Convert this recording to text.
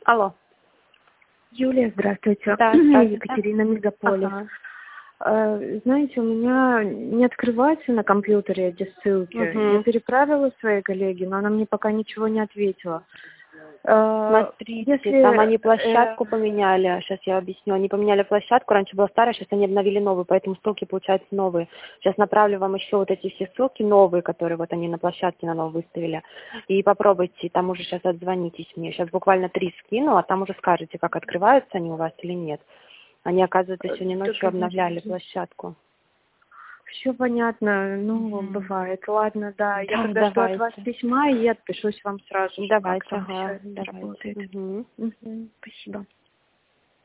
Алло. Юлия, здравствуйте. Да, Екатерина, Мегаполис. Ага. Знаете, у меня не открываются на компьютере эти ссылки. Я переправила своей коллеге, но она мне пока ничего не ответила. Смотрите, Если, там они площадку поменяли. Сейчас я объясню. Они поменяли площадку. Раньше была старая, сейчас они обновили новую, поэтому ссылки получаются новые. Сейчас направлю вам еще вот эти все ссылки новые, которые вот они на площадке на новую выставили. И попробуйте, там уже сейчас отзвонитесь мне. Сейчас буквально 3 скину, а там уже скажете, как открываются они у вас или нет. Они, оказывается, сегодня ночью обновляли площадку. Все понятно, бывает. Ладно, да. Я тогда жду давайте. от вас письма и отпишусь вам сразу. Давайте, как там ага, всё давайте. работает. Спасибо.